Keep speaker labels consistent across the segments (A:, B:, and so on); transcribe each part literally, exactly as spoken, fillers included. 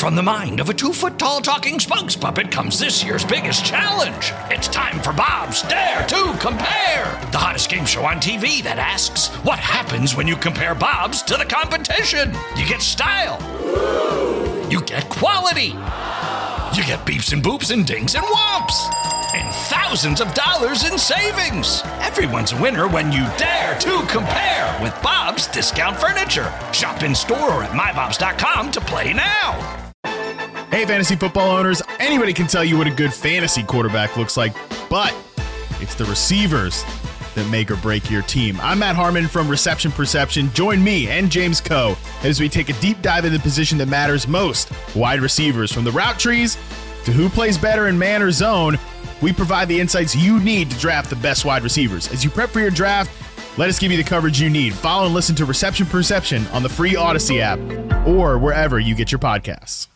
A: From the mind of a two-foot-tall talking spokes puppet comes this year's biggest challenge. It's time for Bob's Dare to Compare, the hottest game show on T V that asks, what happens when you compare Bob's to the competition? You get style. You get quality. You get beeps and boops and dings and whomps. And thousands of dollars in savings. Everyone's a winner when you dare to compare with Bob's Discount Furniture. Shop in store or at my bobs dot com to play now.
B: Hey, fantasy football owners, anybody can tell you what a good fantasy quarterback looks like, but it's the receivers that make or break your team. I'm Matt Harmon from Reception Perception. Join me and James Coe as we take a deep dive into the position that matters most, wide receivers. From the route trees to who plays better in man or zone, we provide the insights you need to draft the best wide receivers. As you prep for your draft, let us give you the coverage you need. Follow and listen to Reception Perception on the free Odyssey app or wherever you get your podcasts.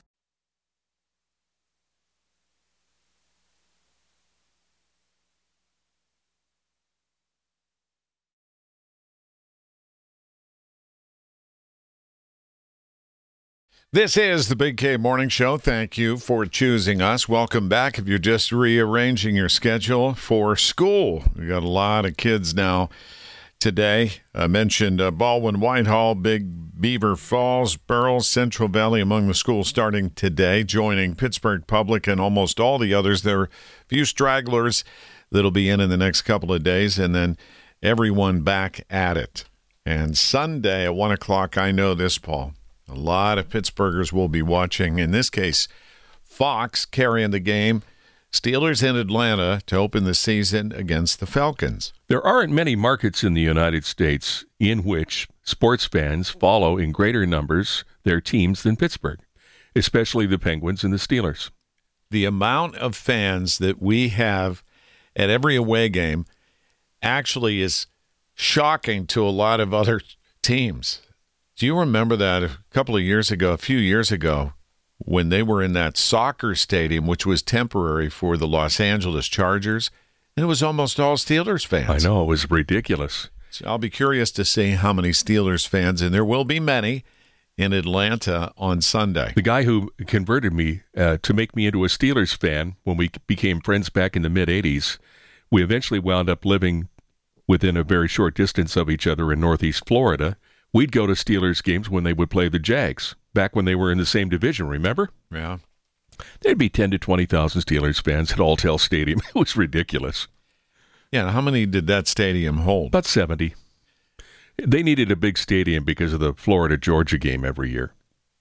C: This is the Big K Morning Show. Thank you for choosing us. Welcome back. If you're just rearranging your schedule for school, we got a lot of kids now today. I mentioned uh, Baldwin Whitehall, Big Beaver Falls, Burroughs, Central Valley among the schools starting today, joining Pittsburgh Public and almost all the others. There are a few stragglers that'll be in in the next couple of days, and then everyone back at it. And Sunday at one o'clock, I know this, Paul. A lot of Pittsburghers will be watching. In this case, Fox carrying the game. Steelers in Atlanta to open the season against the Falcons.
D: There aren't many markets in the United States in which sports fans follow in greater numbers their teams than Pittsburgh, especially the Penguins and the Steelers.
C: The amount of fans that we have at every away game actually is shocking to a lot of other teams. Do you remember that a couple of years ago, a few years ago, when they were in that soccer stadium, which was temporary for the Los Angeles Chargers, and it was almost all Steelers fans?
D: I know, it was ridiculous.
C: So I'll be curious to see how many Steelers fans, and there will be many, in Atlanta on Sunday.
D: The guy who converted me uh, to make me into a Steelers fan when we became friends back in the mid-eighties, we eventually wound up living within a very short distance of each other in Northeast Florida. We'd go to Steelers games when they would play the Jags, back when they were in the same division, remember?
C: Yeah.
D: There'd be ten to twenty thousand Steelers fans at Alltel Stadium. It was ridiculous.
C: Yeah, how many did that stadium hold?
D: About seventy. They needed a big stadium because of the Florida-Georgia game every year.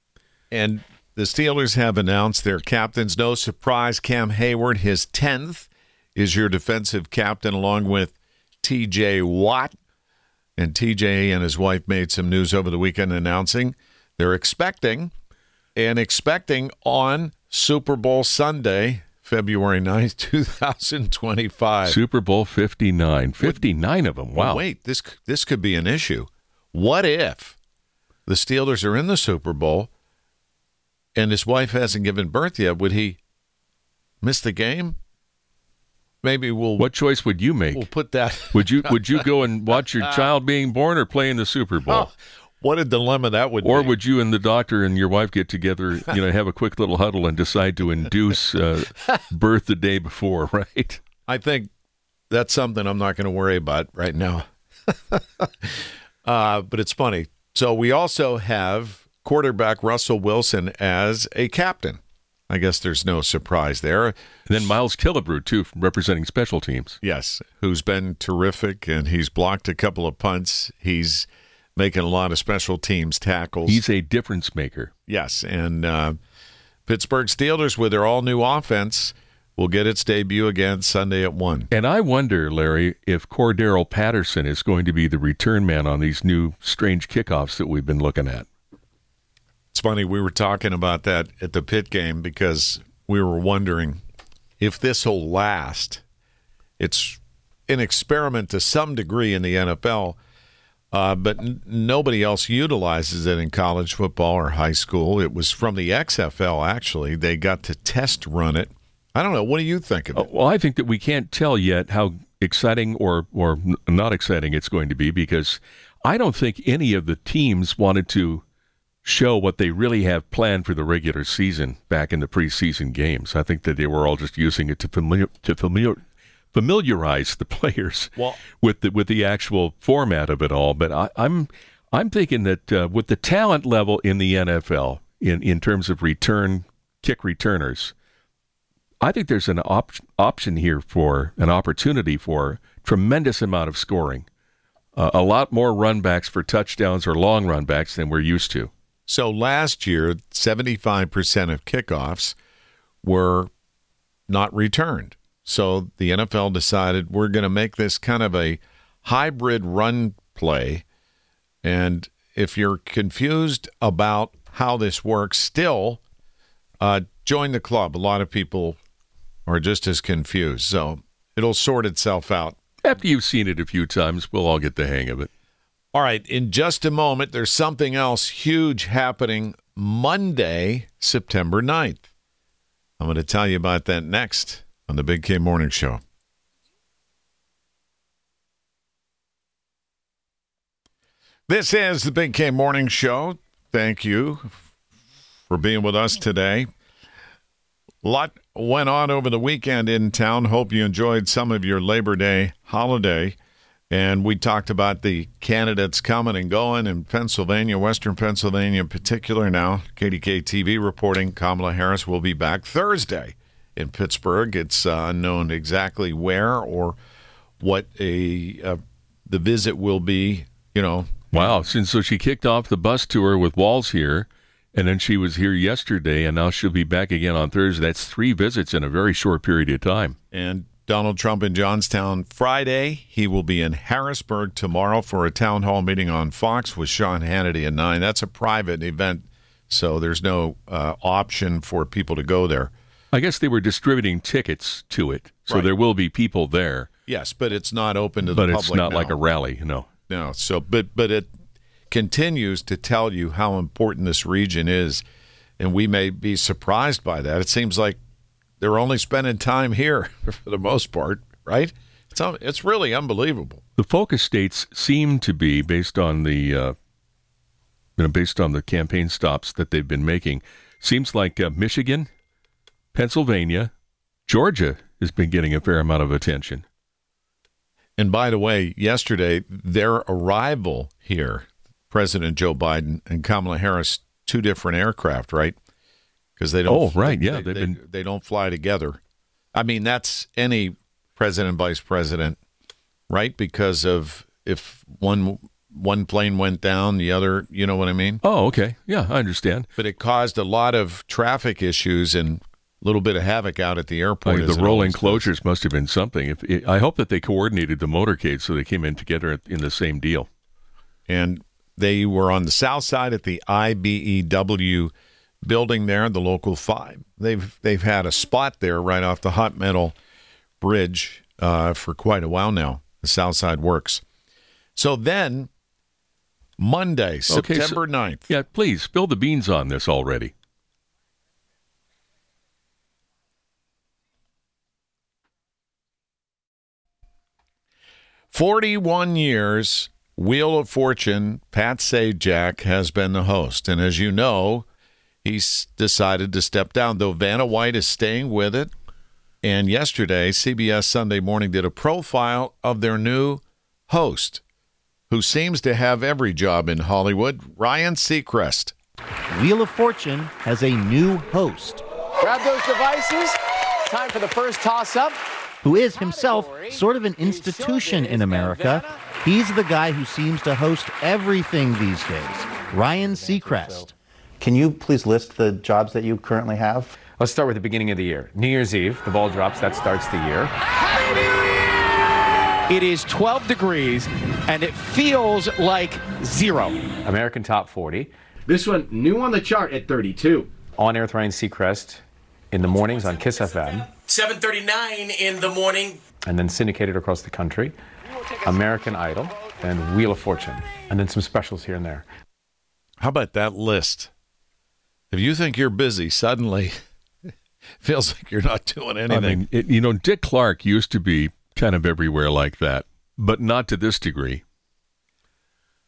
C: And the Steelers have announced their captains. No surprise, Cam Hayward, his tenth, is your defensive captain, along with T J Watt. And T J and his wife made some news over the weekend announcing they're expecting and expecting on Super Bowl Sunday, February ninth, twenty twenty-five.
D: Super Bowl fifty-nine. fifty-nine of them. Wow.
C: Well, wait, this this could be an issue. What if the Steelers are in the Super Bowl and his wife hasn't given birth yet? Would he miss the game? Maybe we'll.
D: What choice would you make?
C: We'll put that.
D: Would you Would you go and watch your child being born or play in the Super Bowl?
C: Oh, what a dilemma that would
D: or
C: be. Or
D: would you and the doctor and your wife get together, you know, have a quick little huddle and decide to induce uh, birth the day before, right?
C: I think that's something I'm not going to worry about right now. uh, but it's funny. So we also have quarterback Russell Wilson as a captain. I guess there's no surprise there.
D: And then Miles Killebrew, too, representing special teams.
C: Yes, who's been terrific, and he's blocked a couple of punts. He's making a lot of special teams tackles.
D: He's a difference maker.
C: Yes, and uh, Pittsburgh Steelers, with their all-new offense, will get its debut again Sunday at one.
D: And I wonder, Larry, if Cordero Patterson is going to be the return man on these new strange kickoffs that we've been looking at.
C: It's funny, we were talking about that at the Pitt game because we were wondering if this will last. It's an experiment to some degree in the N F L, uh, but n- nobody else utilizes it in college football or high school. It was from the X F L, actually. They got to test run it. I don't know. What do you think of it?
D: Well, I think that we can't tell yet how exciting or, or not exciting it's going to be because I don't think any of the teams wanted to show what they really have planned for the regular season back in the preseason games. I think that they were all just using it to familiar, to familiar, familiarize the players
C: well,
D: with the with the actual format of it all. But I, I'm I'm thinking that uh, with the talent level in the N F L in, in terms of return kick returners, I think there's an op- option here for an opportunity for tremendous amount of scoring, uh, a lot more runbacks for touchdowns or long runbacks than we're used to.
C: So last year, seventy-five percent of kickoffs were not returned. So the N F L decided we're going to make this kind of a hybrid run play. And if you're confused about how this works, still uh, join the club. A lot of people are just as confused. So it'll sort itself out.
D: After you've seen it a few times, we'll all get the hang of it.
C: All right, in just a moment, there's something else huge happening Monday, September ninth. I'm going to tell you about that next on the Big K Morning Show. This is the Big K Morning Show. Thank you for being with us today. A lot went on over the weekend in town. Hope you enjoyed some of your Labor Day holiday. And we talked about the candidates coming and going in Pennsylvania, Western Pennsylvania in particular now. K D K T V reporting Kamala Harris will be back Thursday in Pittsburgh. It's uh, unknown exactly where or what a uh, the visit will be, you know.
D: Wow. Since so she kicked off the bus tour with Walls here, and then she was here yesterday, and now she'll be back again on Thursday. That's three visits in a very short period of time.
C: And Donald Trump in Johnstown Friday. He will be in Harrisburg tomorrow for a town hall meeting on Fox with Sean Hannity at nine. That's a private event, so there's no uh, option for people to go there.
D: I guess they were distributing tickets to it, so
C: Right.
D: there will be people there.
C: Yes, but it's not open to the
D: but
C: public.
D: it's not
C: now.
D: like a rally, no.
C: No, so but but it continues to tell you how important this region is, and we may be surprised by that. It seems like they're only spending time here for the most part, right? It's it's really unbelievable.
D: The focus states seem to be based on the uh, you know based on the campaign stops that they've been making. Seems like uh, Michigan, Pennsylvania, Georgia has been getting a fair amount of attention.
C: And by the way, yesterday their arrival here, President Joe Biden and Kamala Harris, two different aircraft, right? Because they don't.
D: Oh, right,
C: they,
D: yeah,
C: they,
D: they've
C: they,
D: been.
C: They don't fly together. I mean, that's any president, vice president, right? Because of if one one plane went down, the other, you know what I mean?
D: Oh, okay, yeah, I understand.
C: But it caused a lot of traffic issues and a little bit of havoc out at the airport.
D: Like
C: as
D: the
C: it
D: rolling
C: always
D: closures
C: does.
D: must have been something. If it, I hope that they coordinated the motorcade so they came in together in the same deal.
C: And they were on the south side at the I B E W building there, the local five. They've they've had a spot there right off the Hot Metal Bridge uh, for quite a while now. The South Side Works. So then, Monday,
D: Okay, so-
C: September ninth.
D: Yeah, please spill the beans on this already.
C: forty-one years, Wheel of Fortune, Pat Sajak has been the host. And as you know, he's decided to step down, though Vanna White is staying with it. And yesterday, C B S Sunday Morning did a profile of their new host, who seems to have every job in Hollywood, Ryan Seacrest.
E: Wheel of Fortune has a new host
F: Grab those devices. Time for the first toss-up.
E: who is himself sort of an institution in America. He's the guy who seems to host everything these days, Ryan Seacrest.
G: Can you please list the jobs that you currently have?
F: Let's start with the beginning of the year. New Year's Eve, the ball drops, that starts the year.
H: It is twelve degrees, and it feels like zero.
F: American Top forty.
I: This one, new on the chart at thirty-two.
F: On air with Ryan Seacrest in the mornings on Kiss F M.
J: seven thirty-nine in the morning.
F: And then syndicated across the country. American Idol and Wheel of Fortune. And then some specials here and there.
C: How about that list? If you think you're busy, suddenly it feels like you're not doing anything.
D: I mean, it, you know, Dick Clark used to be kind of everywhere like that, but not to this degree.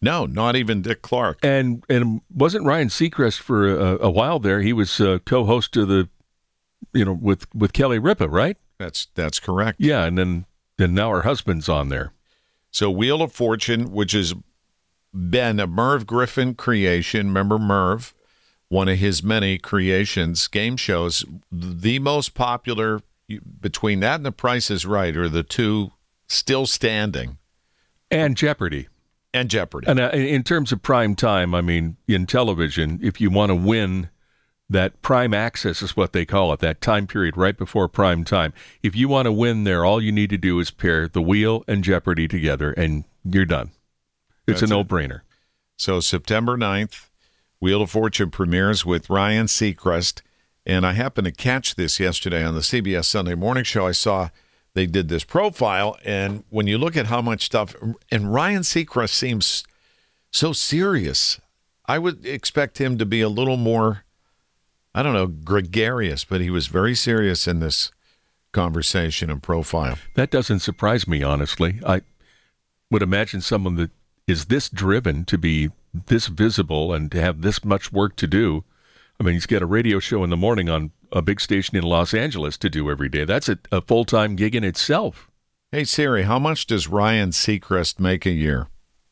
C: No, not even Dick Clark.
D: And and wasn't Ryan Seacrest for a, a while there? He was uh, co-host of the, you know, with, with Kelly Ripa, right?
C: That's that's correct.
D: Yeah, and then, then now her husband's on there.
C: So Wheel of Fortune, which has been a Merv Griffin creation. Remember Merv? One of his many creations, game shows. The most popular between that and The Price is Right are the two still standing.
D: And Jeopardy.
C: And Jeopardy.
D: And uh, in terms of prime time, I mean, in television, if you want to win that prime access is what they call it, that time period right before prime time. If you want to win there, all you need to do is pair The Wheel and Jeopardy together, and you're done. It's
C: That's
D: a no-brainer.
C: It. So September ninth, Wheel of Fortune premieres with Ryan Seacrest. And I happened to catch this yesterday on the C B S Sunday Morning Show. I saw they did this profile, and when you look at how much stuff, and Ryan Seacrest seems so serious. I would expect him to be a little more, I don't know, gregarious, but he was very serious in this conversation and profile.
D: That doesn't surprise me, honestly. I would imagine someone that is this driven to be this visible and to have this much work to do. I mean, he's got a radio show in the morning on a big station in Los Angeles to do every day. That's a, a full-time gig in itself.
C: Hey, Siri, how much does Ryan Seacrest make a year?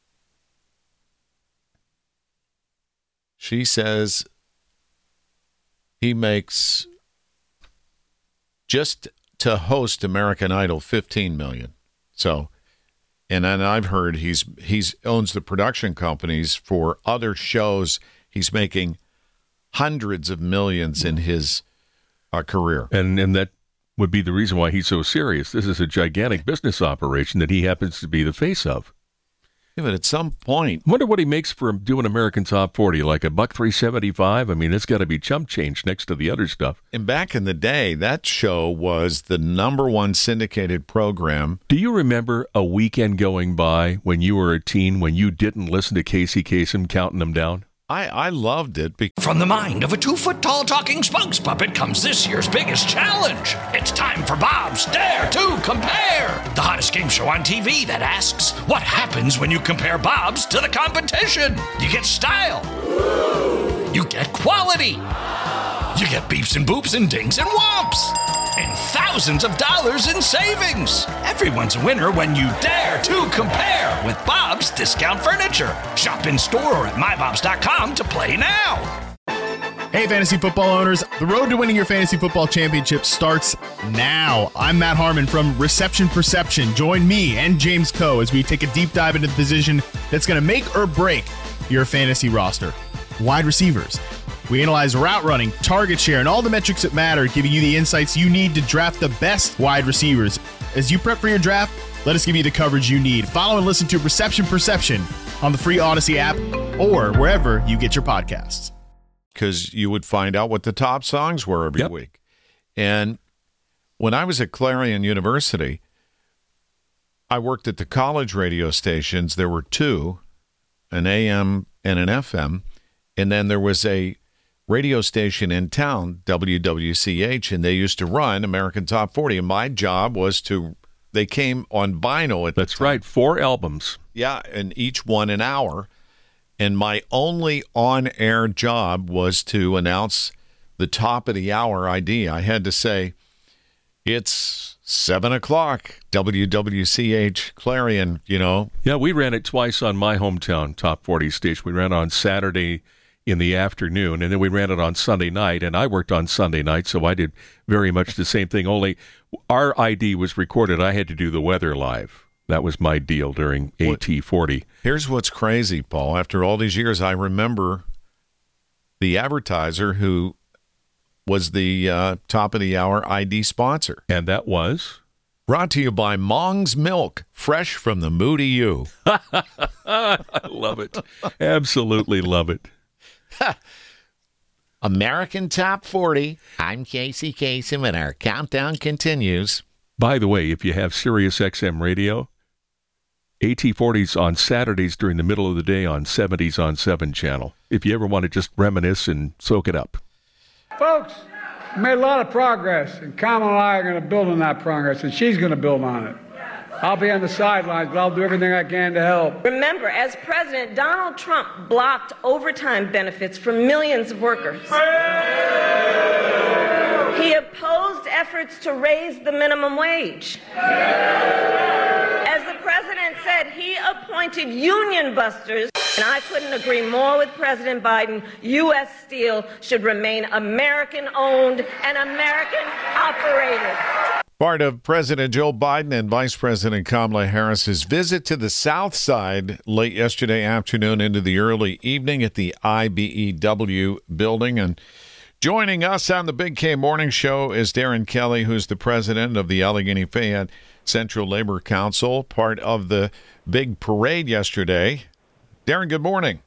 C: She says he makes, just to host American Idol, fifteen million dollars. So, and then I've heard he's he's owns the production companies for other shows. He's making hundreds of millions in his uh, career.
D: And and that would be the reason why he's so serious. This is a gigantic business operation that he happens to be the face of.
C: Yeah, but at some point...
D: I wonder what he makes for doing American Top forty, like a buck three seventy-five? I mean, it's got to be chump change next to the other stuff.
C: And back in the day, that show was the number one syndicated program.
D: Do you remember a weekend going by when you were a teen when you didn't listen to Casey Kasem counting them down?
C: I, I loved it. Because
A: From the mind of a two-foot-tall talking spokes puppet comes this year's biggest challenge. It's time for Bob's Dare to Compare, the hottest game show on T V that asks, what happens when you compare Bob's to the competition? You get style. You get quality. You get beeps and boops and dings and whomps. And thousands of dollars in savings. Everyone's a winner when you dare to compare with Bob's Discount Furniture. Shop in store or at my bobs dot com to play now.
B: Hey, fantasy football owners. The road to winning your fantasy football championship starts now. I'm Matt Harmon from Reception Perception. Join me and James Coe as we take a deep dive into the position that's going to make or break your fantasy roster. Wide receivers. We analyze route running, target share, and all the metrics that matter, giving you the insights you need to draft the best wide receivers. As you prep for your draft, let us give you the coverage you need. Follow and listen to Reception Perception on the free Odyssey app or wherever you get your podcasts.
C: Because you would find out what the top songs were every
D: Yep.
C: week. And when I was at Clarion University, I worked at the college radio stations. There were two, an A M and an F M. And then there was a radio station in town, W W C H, and they used to run American Top forty. And my job was to, they came on vinyl at
D: That's
C: the time.
D: right, four albums.
C: Yeah, and each one an hour. And my only on-air job was to announce the top of the hour I D. I had to say, it's seven o'clock, W W C H, Clarion, you know.
D: Yeah, we ran it twice on my hometown Top forty station. We ran it on Saturday in the afternoon, and then we ran it on Sunday night, and I worked on Sunday night, so I did very much the same thing, only our I D was recorded. I had to do the weather live. That was my deal during A T forty.
C: Here's what's crazy, Paul. After all these years, I remember the advertiser who was the uh, top of the hour I D sponsor.
D: And that was?
C: Brought to you by Mong's Milk, fresh from the Moody U.
D: I love it. Absolutely love it.
K: American Top forty. I'm Casey Kasem, and our countdown continues.
D: By the way, if you have Sirius X M radio, A T forty's on Saturdays during the middle of the day on seventies on seven channel. If you ever want to just reminisce and soak it up.
L: Folks, we made a lot of progress, and Kamala and I are going to build on that progress, and she's going to build on it. I'll be on the sidelines, but I'll do everything I can to help.
M: Remember, as president, Donald Trump blocked overtime benefits for millions of workers. He opposed efforts to raise the minimum wage. As the president said, he appointed union busters, and I couldn't agree more with President Biden. U S Steel should remain American-owned and American-operated.
C: Part of President Joe Biden and Vice President Kamala Harris's visit to the South Side late yesterday afternoon into the early evening at the I B E W building. And joining us on the Big K Morning Show is Darren Kelly, who's the president of the Allegheny Fayette Central Labor Council, part of the big parade yesterday. Darren, good morning.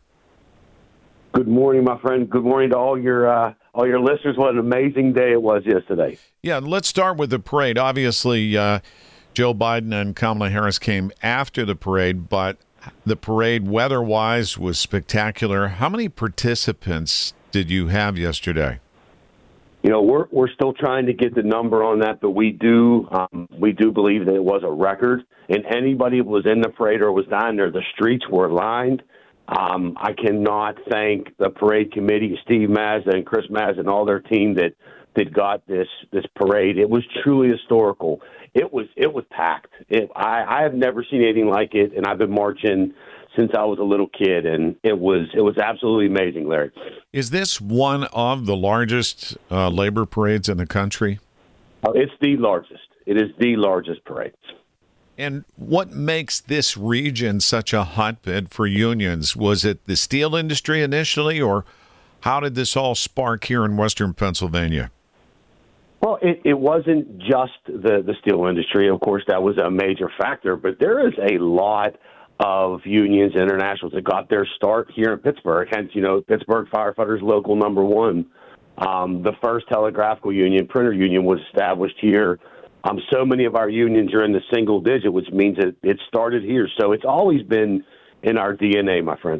N: Good morning, my friend. Good morning to all your uh, all your listeners. What an amazing day it was yesterday.
C: Yeah, let's start with the parade. Obviously, uh, Joe Biden and Kamala Harris came after the parade, but the parade, weather-wise, was spectacular. How many participants did you have yesterday?
N: You know, we're we're still trying to get the number on that, but we do um, we do believe that it was a record. And anybody who was in the parade or was down there, the streets were lined. Um, I cannot thank the parade committee, Steve Mazda and Chris Mazda and all their team that that got this this parade. It was truly historical. It was it was packed. It, I, I have never seen anything like it, and I've been marching since I was a little kid, and it was it was absolutely amazing, Larry.
C: Is this one of the largest uh, labor parades in the country?
N: Uh, it's the largest. It is the largest parade.
C: And what makes this region such a hotbed for unions? Was it the steel industry initially, or how did this all spark here in Western Pennsylvania?
N: Well, it, it wasn't just the, the steel industry. Of course, that was a major factor, but there is a lot of unions, internationals that got their start here in Pittsburgh. Hence, you know, Pittsburgh Firefighters Local Number One. Um, the first telegraphical union, printer union, was established here. Um, so many of our unions are in the single digit, which means that it started here. So it's always been in our D N A, my friend.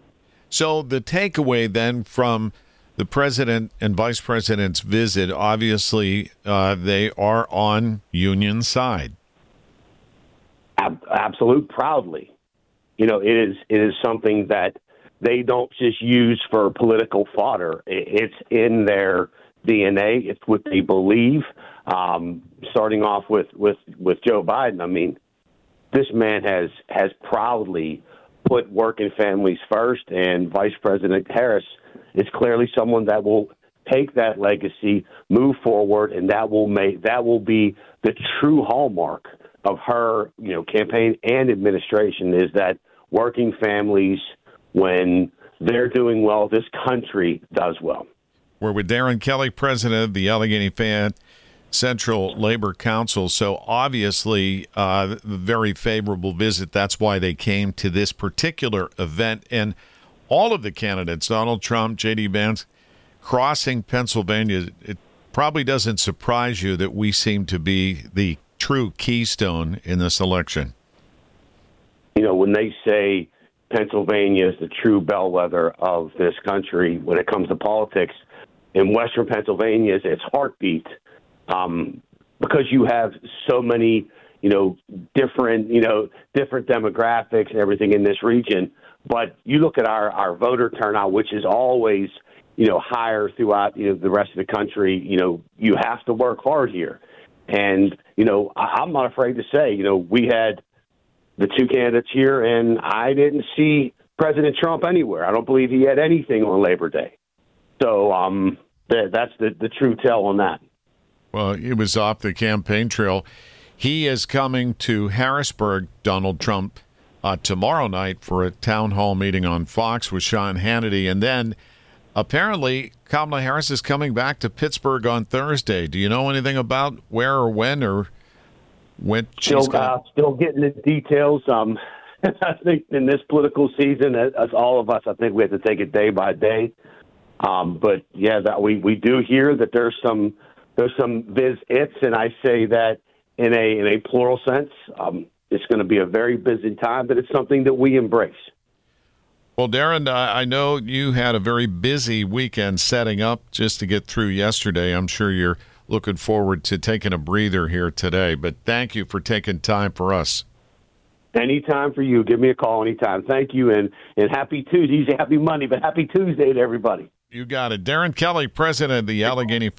C: So the takeaway then from the president and vice president's visit, obviously uh, they are on union side.
N: Ab- absolute, proudly. You know, it is it is something that they don't just use for political fodder. It's in their D N A. It's what they believe. Um, starting off with, with, with Joe Biden, I mean, this man has has proudly put working families first, and Vice President Harris is clearly someone that will take that legacy, move forward, and that will make that will be the true hallmark of her, you know, campaign and administration, is that working families, when they're doing well, this country does well.
C: We're with Darren Kelly, president of the Allegheny Fayette Central Labor Council. So obviously, uh, very favorable visit. That's why they came to this particular event. And all of the candidates, Donald Trump, J D. Vance, crossing Pennsylvania, it probably doesn't surprise you that we seem to be the true keystone in this election.
N: You know, when they say Pennsylvania is the true bellwether of this country when it comes to politics, in Western Pennsylvania is its heartbeat, um, because you have so many, you know, different, you know, different demographics and everything in this region. But you look at our, our voter turnout, which is always, you know, higher throughout, you know, the rest of the country. You know, you have to work hard here. And, you know, I, I'm not afraid to say, you know, we had the two candidates here, and I didn't see President Trump anywhere. I don't believe he had anything on Labor Day. So um, that, that's the, the true tell on that.
C: Well, he was off the campaign trail. He is coming to Harrisburg, Donald Trump, uh, tomorrow night for a town hall meeting on Fox with Sean Hannity. And then apparently Kamala Harris is coming back to Pittsburgh on Thursday. Do you know anything about where or when or when she's
N: still, uh, still getting the details. Um, I think in this political season, as all of us, I think we have to take it day by day. Um, but yeah, that we, we do hear that there's some there's some visits, and I say that in a in a plural sense. Um, it's going to be a very busy time, but it's something that we embrace.
C: Well, Darren, I know you had a very busy weekend setting up just to get through yesterday. I'm sure you're looking forward to taking a breather here today. But thank you for taking time for us.
N: Anytime for you. Give me a call anytime. Thank you, and, and happy Tuesday. Happy Monday, but happy Tuesday to everybody.
C: You got it. Darren Kelly, president of the Allegheny.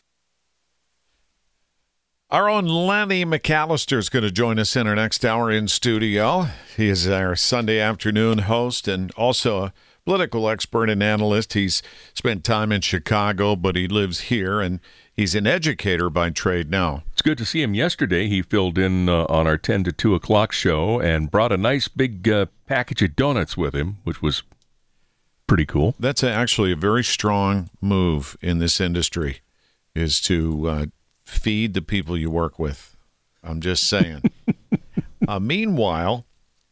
C: Our own Lenny McAllister is going to join us in our next hour in studio. He is our Sunday afternoon host and also a political expert and analyst. He's spent time in Chicago, but he lives here, and he's an educator by trade now.
D: It's good to see him. Yesterday, he filled in uh, on our ten to two o'clock show and brought a nice big uh, package of donuts with him, which was pretty cool.
C: That's actually a very strong move in this industry, is to uh, feed the people you work with. I'm just saying. uh, meanwhile,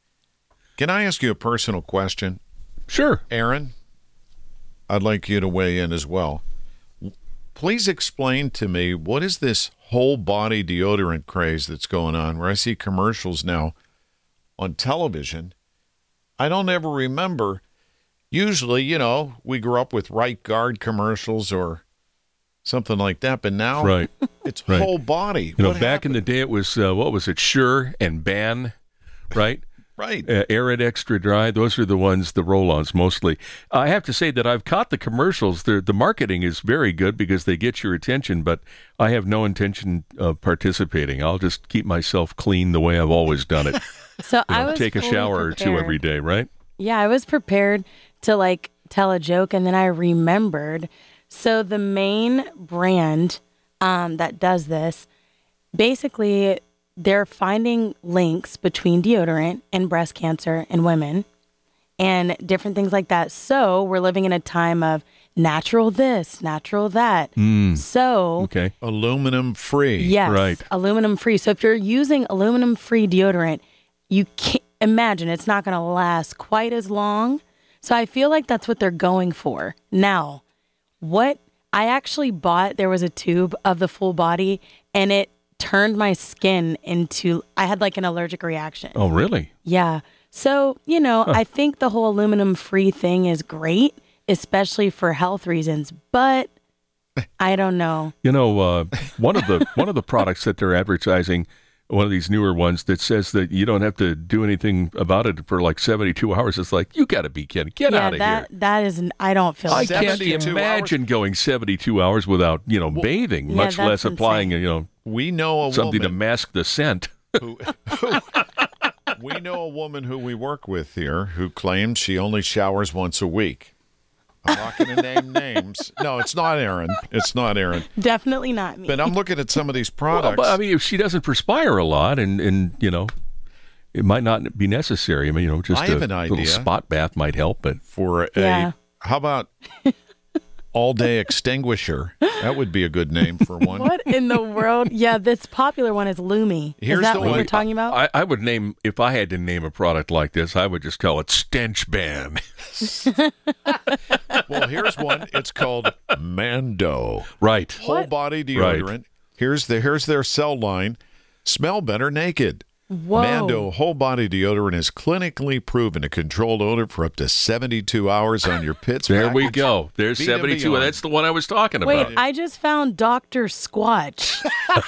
C: can I ask you a personal question?
D: Sure.
C: Aaron, I'd like you to weigh in as well. Please explain to me, what is this whole body deodorant craze that's going on, where I see commercials now on television? I don't ever remember. Usually, you know, we grew up with Right Guard commercials or something like that, but now
D: right.
C: it's
D: right.
C: whole body.
D: You know,
C: what
D: back
C: happened?
D: in the day, it was, uh, what was it, Sure and Ban, right?
C: Right.
D: Uh, Arid Extra Dry, those are the ones, the roll-ons mostly. I have to say that I've caught the commercials. They're, the marketing is very good because they get your attention, but I have no intention of participating. I'll just keep myself clean the way I've always done it.
O: So
D: you
O: I
D: know,
O: was
D: take a shower
O: prepared.
D: or two every day, right?
O: Yeah, I was prepared to like tell a joke, and then I remembered. So the main brand um, that does this, basically, they're finding links between deodorant and breast cancer in women and different things like that. So we're living in a time of natural this, natural that.
D: Mm.
O: So
D: okay,
C: aluminum free.
O: Yes,
D: right.
O: Aluminum free. So if you're using aluminum free deodorant, you can't imagine it's not going to last quite as long. So I feel like that's what they're going for. Now, what I actually bought, there was a tube of the full body, and it turned my skin into, I had like an allergic reaction.
D: Oh, really?
O: Yeah. So, you know,
D: Huh.
O: I think the whole aluminum free thing is great, especially for health reasons, but I don't know.
D: You know, uh, one of the one of the products that they're advertising, one of these newer ones that says that you don't have to do anything about it for like seventy-two hours. It's like, you got to be kidding. Get
O: yeah,
D: out of
O: that,
D: here.
O: That is, I don't feel
D: I
O: like that's
D: can't
O: true.
D: imagine going seventy-two hours without, you know, bathing,
O: Yeah,
D: much
O: that's
D: less applying,
O: insane.
D: you know,
C: We know a
D: something
C: woman
D: to mask the scent.
C: who, who we know a woman who we work with here who claims she only showers once a week. I'm not going to name names. No, it's not Aaron. It's not Aaron.
O: Definitely not me.
C: But I'm looking at some of these
D: Well,
C: products.
D: but, I mean, if she doesn't perspire a lot, and, and you know, it might not be necessary. I mean, you know, just
C: I
D: a
C: have an
D: little
C: idea.
D: spot bath might help. But
C: for a,
O: Yeah.
C: how about all-day extinguisher? That would be a good name for one.
O: What in the world? Yeah, this popular one is Lumi.
C: Here's
O: is that
C: the
O: what
C: one-
O: you're talking about?
D: I, I would name, if I had to name a product like this, I would just call it Stench Ban.
C: Well, here's one. It's called Mando.
D: Right.
C: Whole body deodorant. Here's the here's their cell line. Smell better naked.
O: Whoa.
C: Mando whole body deodorant is clinically proven to control odor for up to seventy-two hours on your pits.
D: There we
C: package.
D: go. There's
C: Beat 'em
D: seventy-two.
C: beyond.
D: That's the one I was talking
O: Wait,
D: about.
O: I just found Doctor Squatch.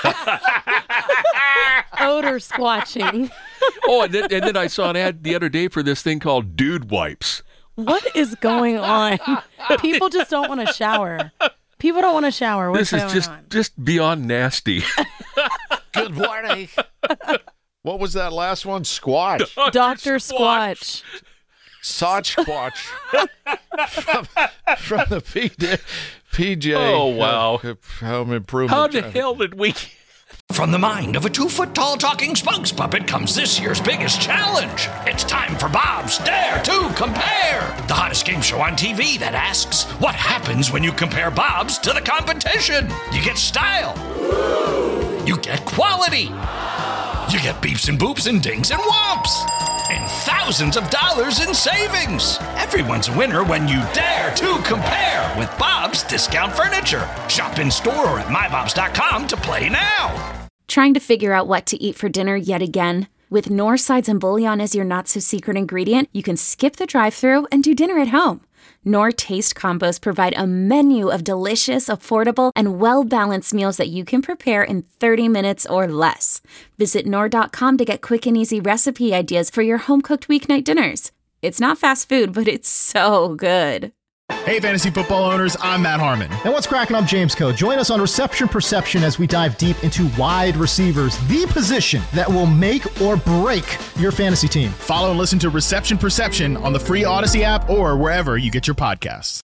O: Odor squatching.
D: Oh, and then, and then I saw an ad the other day for this thing called Dude Wipes.
O: What is going on? People just don't want to shower. People don't want to shower. What's
D: This is
O: going
D: just
O: on?
D: just beyond nasty.
C: Good morning. What was that last one? Squatch.
O: Doctor Squatch.
C: Soch Squatch. from, from the P J. P J
D: Oh, wow.
C: uh, Home Improvement.
D: How the
C: Traffic.
D: hell did we...
A: From the mind of a two-foot-tall talking spokes puppet comes this year's biggest challenge. It's time for Bob's Dare to Compare, the hottest game show on T V that asks, what happens when you compare Bob's to the competition? You get style. You get quality. You get beeps and boops and dings and whomps. And thousands of dollars in savings. Everyone's a winner when you dare to compare with Bob's Discount Furniture. Shop in store or at my bobs dot com to play now.
P: Trying to figure out what to eat for dinner yet again? With Knorr sides and bouillon as your not-so-secret ingredient, you can skip the drive-thru and do dinner at home. Knorr Taste Combos provide a menu of delicious, affordable, and well-balanced meals that you can prepare in thirty minutes or less. Visit Knorr dot com to get quick and easy recipe ideas for your home-cooked weeknight dinners. It's not fast food, but it's so good.
B: Hey, fantasy football owners, I'm Matt Harmon.
Q: And what's cracking? I'm James Coe. Join us on Reception Perception as we dive deep into wide receivers, the position that will make or break your fantasy team.
B: Follow and listen to Reception Perception on the free Odyssey app or wherever you get your podcasts.